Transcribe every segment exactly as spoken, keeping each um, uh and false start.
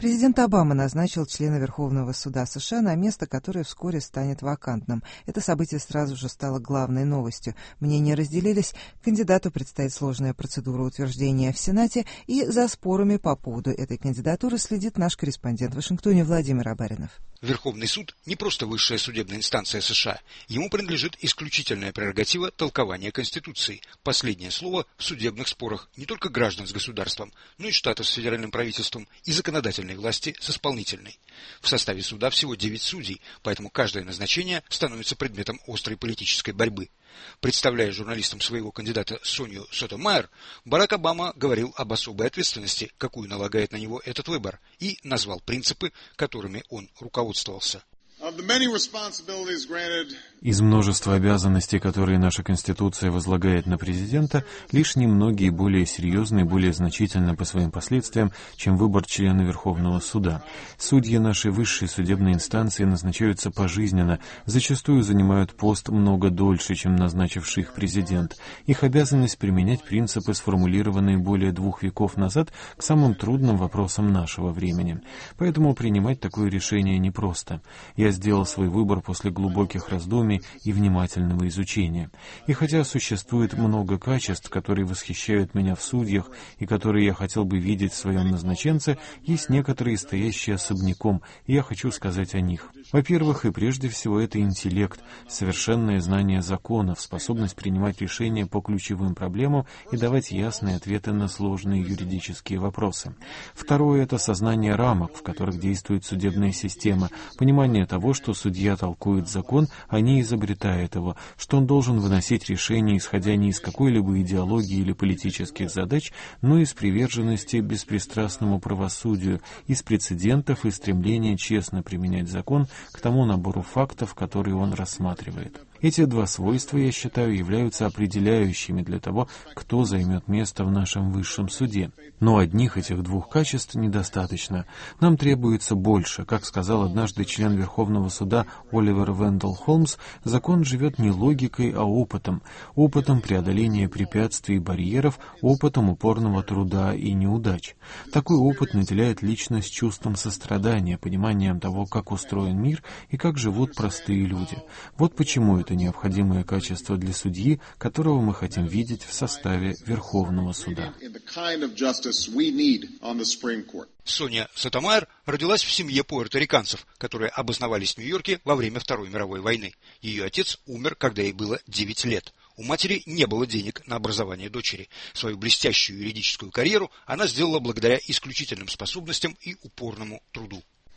Президент Обама назначил члена Верховного суда США на место, которое вскоре станет вакантным. Это событие сразу же стало главной новостью. Мнения разделились, кандидату предстоит сложная процедура утверждения в Сенате, и за спорами по поводу этой кандидатуры следит наш корреспондент в Вашингтоне Владимир Абаринов. Верховный суд не просто высшая судебная инстанция США. Ему принадлежит исключительная прерогатива толкования Конституции. Последнее слово в судебных спорах не только граждан с государством, но и штатов с федеральным правительством и законодательной власти с исполнительной. В составе суда всего девять судей, поэтому каждое назначение становится предметом острой политической борьбы. Представляя журналистам своего кандидата Сонью Сотомайер, Барак Обама говорил об особой ответственности, какую налагает на него этот выбор, и назвал принципы, которыми он руководствовался. Из множества обязанностей, которые наша Конституция возлагает на президента, лишь немногие более серьезны и более значительны по своим последствиям, чем выбор члена Верховного суда. Судьи нашей высшей судебной инстанции назначаются пожизненно, зачастую занимают пост много дольше, чем назначивший их президент. Их обязанность применять принципы, сформулированные более двух веков назад, к самым трудным вопросам нашего времени. Поэтому принимать такое решение непросто. Я сделал свой выбор после глубоких раздумий и внимательного изучения. И хотя существует много качеств, которые восхищают меня в судьях и которые я хотел бы видеть в своем назначенце, есть некоторые, стоящие особняком, и я хочу сказать о них. Во-первых, и прежде всего, это интеллект, совершенное знание законов, способность принимать решения по ключевым проблемам и давать ясные ответы на сложные юридические вопросы. Второе — это сознание рамок, в которых действует судебная система, понимание того, что судья толкует закон, а не изобретает его, что он должен выносить решения, исходя не из какой-либо идеологии или политических задач, но из приверженности беспристрастному правосудию, из прецедентов и стремления честно применять закон к тому набору фактов, которые он рассматривает. Эти два свойства, я считаю, являются определяющими для того, кто займет место в нашем высшем суде. Но одних этих двух качеств недостаточно. Нам требуется больше. Как сказал однажды член Верховного суда Оливер Вендell Холмс, закон живет не логикой, а опытом. Опытом преодоления препятствий и барьеров, опытом упорного труда и неудач. Такой опыт наделяет личность чувством сострадания, пониманием того, как устроен мир и как живут простые люди. Вот почему это необходимое качество для судьи, которого мы хотим видеть в составе Верховного суда. Соня Сотомайер родилась в семье пуэрториканцев, которые обосновались в Нью-Йорке во время Второй мировой войны. Ее отец умер, когда ей было девять лет. У матери не было денег на образование дочери. Свою блестящую юридическую карьеру она сделала благодаря исключительным способностям и упорному труду.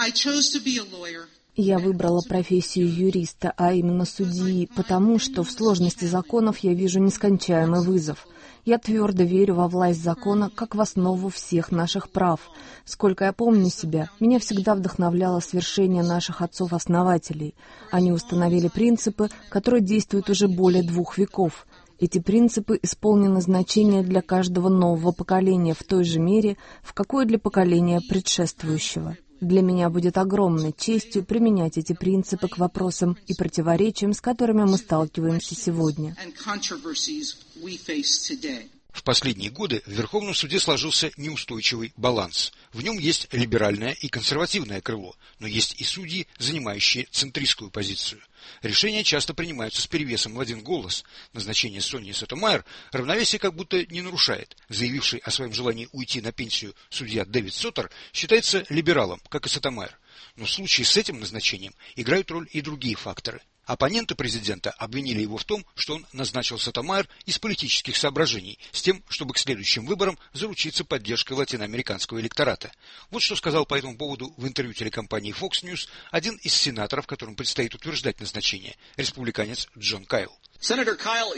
Я выбрала профессию юриста, а именно судьи, потому что в сложности законов я вижу нескончаемый вызов. Я твердо верю во власть закона как в основу всех наших прав. Сколько я помню себя, меня всегда вдохновляло свершение наших отцов-основателей. Они установили принципы, которые действуют уже более двух веков. Эти принципы исполнены значения для каждого нового поколения в той же мере, в какой для поколения предшествующего. Для меня будет огромной честью применять эти принципы к вопросам и противоречиям, с которыми мы сталкиваемся сегодня. В последние годы в Верховном суде сложился неустойчивый баланс. В нем есть либеральное и консервативное крыло, но есть и судьи, занимающие центристскую позицию. Решения часто принимаются с перевесом в один голос. Назначение Соньи Сотомайер равновесие как будто не нарушает. Заявивший о своем желании уйти на пенсию судья Дэвид Сотер считается либералом, как и Сотомайер. Но в случае с этим назначением играют роль и другие факторы. Оппоненты президента обвинили его в том, что он назначил Сотомайер из политических соображений, с тем, чтобы к следующим выборам заручиться поддержкой латиноамериканского электората. Вот что сказал по этому поводу в интервью телекомпании Fox News один из сенаторов, которым предстоит утверждать назначение, республиканец Джон Кайл. Сенатор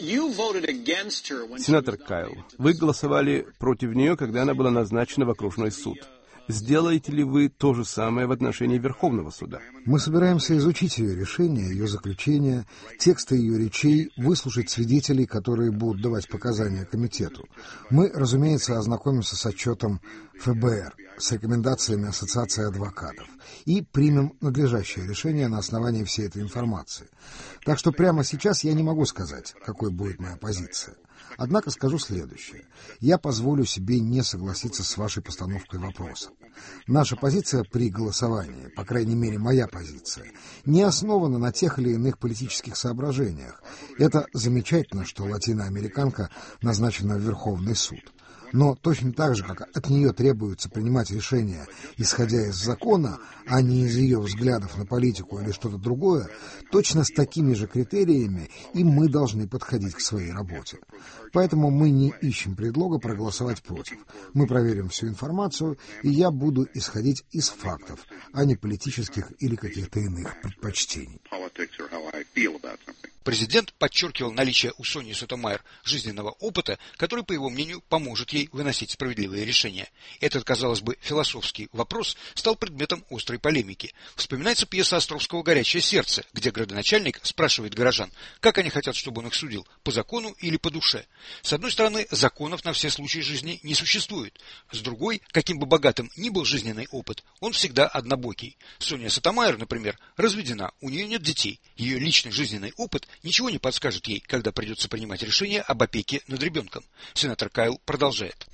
Кайл, вы голосовали против нее, когда она была назначена в окружной суд. Сделаете ли вы то же самое в отношении Верховного суда? Мы собираемся изучить ее решения, ее заключения, тексты ее речей, выслушать свидетелей, которые будут давать показания комитету. Мы, разумеется, ознакомимся с отчетом эф бэ эр, с рекомендациями Ассоциации адвокатов и примем надлежащее решение на основании всей этой информации. Так что прямо сейчас я не могу сказать, какой будет моя позиция. Однако скажу следующее. Я позволю себе не согласиться с вашей постановкой вопроса. Наша позиция при голосовании, по крайней мере моя позиция, не основана на тех или иных политических соображениях. Это замечательно, что латиноамериканка назначена в Верховный суд. Но точно так же, как от нее требуется принимать решения, исходя из закона, а не из ее взглядов на политику или что-то другое, точно с такими же критериями и мы должны подходить к своей работе. Поэтому мы не ищем предлога проголосовать против. Мы проверим всю информацию, и я буду исходить из фактов, а не политических или каких-то иных предпочтений. Президент подчеркивал наличие у Сонии Сотомайер жизненного опыта, который, по его мнению, поможет ей выносить справедливые решения. Этот, казалось бы, философский вопрос стал предметом острой полемики. Вспоминается пьеса Островского «Горячее сердце», где градоначальник спрашивает горожан, как они хотят, чтобы он их судил, по закону или по душе. С одной стороны, законов на все случаи жизни не существует. С другой, каким бы богатым ни был жизненный опыт, он всегда однобокий. Соня Сотомайер, например, разведена, у нее нет детей. Ее личный жизненный опыт ничего не подскажет ей, когда придется принимать решение об опеке над ребенком. Сенатор Кайл продолжает.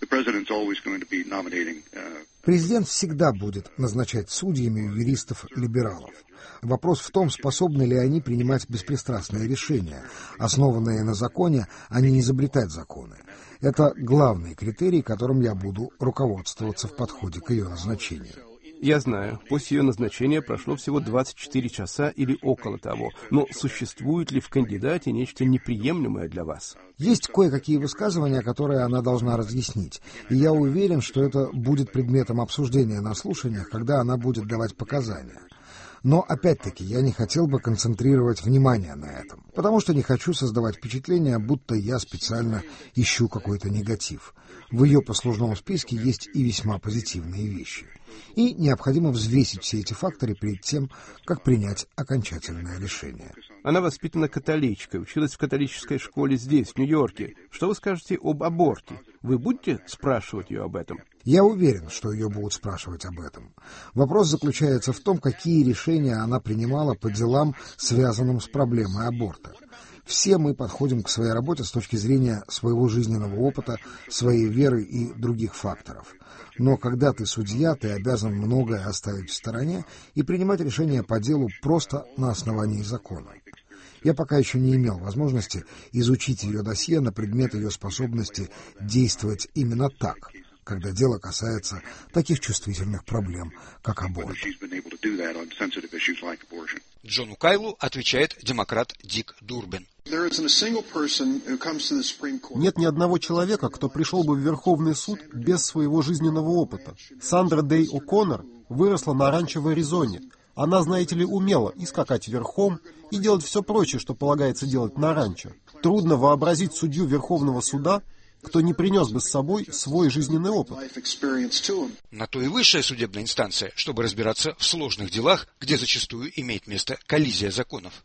Президент всегда будет назначать судьями юристов-либералов. Вопрос в том, способны ли они принимать беспристрастные решения, основанные на законе, а не изобретать законы. Это главный критерий, которым я буду руководствоваться в подходе к ее назначению. Я знаю, после ее назначения прошло всего двадцать четыре часа или около того, но существует ли в кандидате нечто неприемлемое для вас? Есть кое-какие высказывания, которые она должна разъяснить, и я уверен, что это будет предметом обсуждения на слушаниях, когда она будет давать показания. Но, опять-таки, я не хотел бы концентрировать внимание на этом, потому что не хочу создавать впечатление, будто я специально ищу какой-то негатив. В ее послужном списке есть и весьма позитивные вещи. И необходимо взвесить все эти факторы перед тем, как принять окончательное решение. Она воспитана католичкой, училась в католической школе здесь, в Нью-Йорке. Что вы скажете об аборте? Вы будете спрашивать ее об этом? Я уверен, что ее будут спрашивать об этом. Вопрос заключается в том, какие решения она принимала по делам, связанным с проблемой аборта. Все мы подходим к своей работе с точки зрения своего жизненного опыта, своей веры и других факторов. Но когда ты судья, ты обязан многое оставить в стороне и принимать решения по делу просто на основании закона. Я пока еще не имел возможности изучить ее досье на предмет ее способности действовать именно так, когда дело касается таких чувствительных проблем, как аборт. Джону Кайлу отвечает демократ Дик Дурбин. Нет ни одного человека, кто пришел бы в Верховный суд без своего жизненного опыта. Сандра Дэй О'Коннор выросла на ранчо в Аризоне. Она, знаете ли, умела и скакать верхом, и делать все прочее, что полагается делать на ранчо. Трудно вообразить судью Верховного суда, кто не принес бы с собой свой жизненный опыт. На то и высшая судебная инстанция, чтобы разбираться в сложных делах, где зачастую имеет место коллизия законов.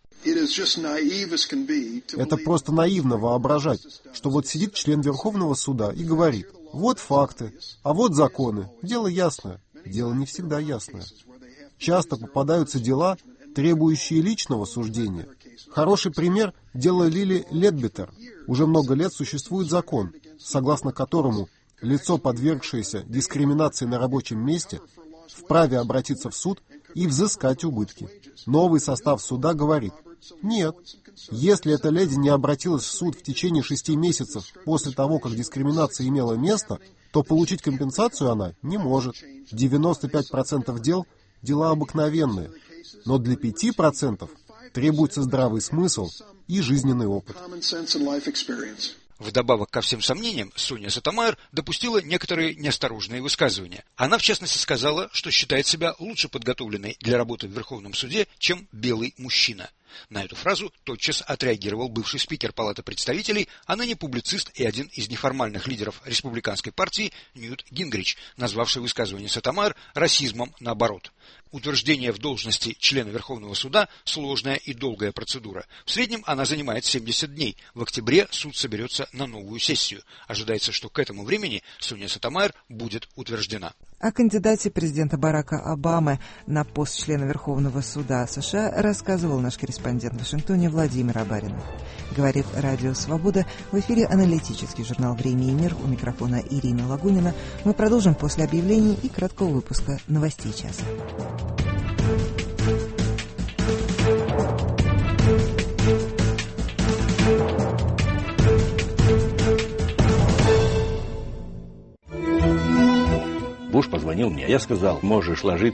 Это просто наивно воображать, что вот сидит член Верховного суда и говорит: вот факты, а вот законы, дело ясное. Дело не всегда ясное. Часто попадаются дела, требующие личного суждения. Хороший пример – дело Лили Ледбетер. Уже много лет существует закон, согласно которому лицо, подвергшееся дискриминации на рабочем месте, вправе обратиться в суд и взыскать убытки. Новый состав суда говорит: нет, если эта леди не обратилась в суд в течение шести месяцев после того, как дискриминация имела место, то получить компенсацию она не может. девяносто пять процентов дел – дела обыкновенные, но для пяти процентов требуется здравый смысл и жизненный опыт. Вдобавок ко всем сомнениям, Соня Сотомайер допустила некоторые неосторожные высказывания. Она, в частности, сказала, что считает себя лучше подготовленной для работы в Верховном суде, чем белый мужчина. На эту фразу тотчас отреагировал бывший спикер Палаты представителей, а ныне публицист и один из неформальных лидеров республиканской партии Ньют Гингрич, назвавший высказывание Сотомайер расизмом наоборот. Утверждение в должности члена Верховного суда – сложная и долгая процедура. В среднем она занимает семьдесят дней. В октябре суд соберется на новую сессию. Ожидается, что к этому времени Соня Сотомайер будет утверждена. О кандидате президента Барака Обамы на пост члена Верховного суда США рассказывал наш корреспондент в Вашингтоне Владимир Абаринов. Говорит Радио Свобода. В эфире аналитический журнал «Время и мир». У микрофона Ирина Лагунина. Мы продолжим после объявлений и краткого выпуска новостей часа. Буш позвонил мне. Я сказал, можешь ложиться.